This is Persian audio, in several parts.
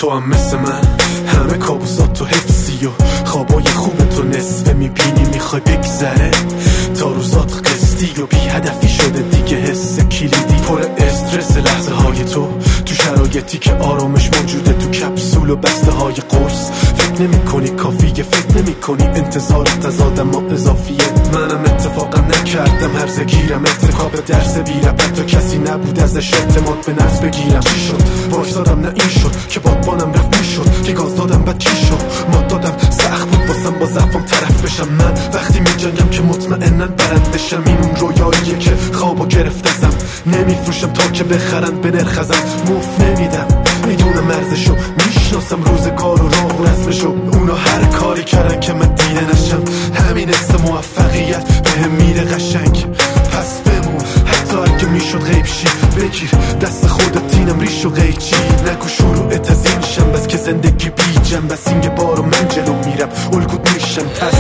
تو هم مثل من همه کابوسات تو حفظی و خوابای خوب تو نصفه میبینی میخوای بگذره تا روزات قسطی و بی هدفی شده دیگه حس کلیدی پر استرس لحظه های تو شرایطی که آرامش موجوده تو کپسول و بسته های قرص فکر نمی کنی کافیه فکر نمی کنی انتظارت از آدم اضافیه منم اتفاقا نکردم هرزه گیرم ارتکاب درس بیرم حتی کسی نبود ازش اعتماد به نفس بگیرم چی شد وایسادم نه این شد که بادبانم رفت میشد که گاز دادم بعد چی شد ما دادم سخت بود واسم با ضعفم طرف بشم من وقتی میجنگم که مطمئنن برندشم این اون رویاییه که خوابو گرفتم نمیفروشم تا که بخرن به نرخ ازم نمیدم میدونم ارزشو میشناسم روزگار و راه و رسمشو اونا هر کاری کردن که من دیده نشم همین اسم موفقیت بهم میره قشنگ پس بمون حتی اگه میشد غیب شی بگیر دست خودت اینم ریش و قیچی نگو شروعت از این شم بس که زندگی بی جم بس این یه بارو من جلو میرم الگوت میشم پس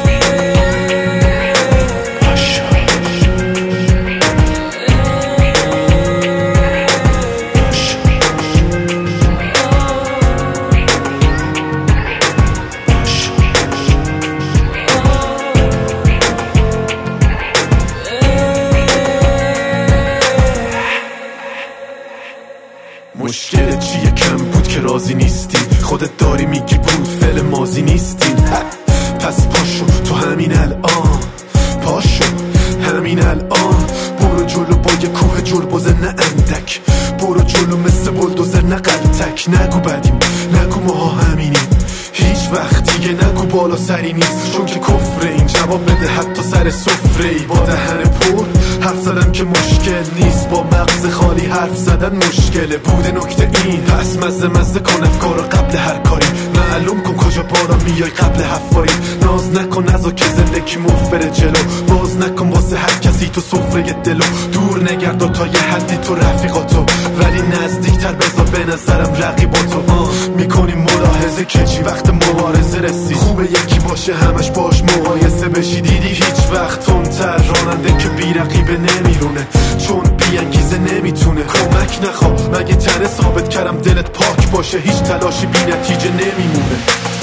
مشکل چیه کم بود که راضی نیستی خودت داری میگی بود فعل ماضی نیستین پس پاشو تو همین الان پاشو همین الان برو جلو با یه کوه جربوزه نه اندک برو جلو مثل بلدوزر نه قلتک نگو بدیم نگو ماها همینیم هیچ وقت دیگه نگو بالا سری نیست چون که کفره این جواب بده حتی سر سفره ای با دهن پر حرف زدن که مشکل نیست با مغز خالی حرف زدن مشکله بوده نکته این پس مزه کن افکار قبل هر کاری معلوم کن کجا بالا میای قبل حفاری ناز نکن نزا که زندگی مفت بره جلو باز نکن واسه هر کسی تو سفره دلو دور نگرد تا یه حدی تو رفیقاتو ولی نزدیکتر بذار به نظرم رقیباتو میکنی ملاحظه که چی وقت مبارزه رسید خوبه یکی باشه همش باش مقایسه بشی دیدی هیچ وقت تندتر راننده که بی رقیبه نمیرونه چون بی انگیزه نمیتونه کمک نخوا مگه تنه ثابت کردم دلت پاک باشه هیچ تلاشی بی نتیجه نمیمونه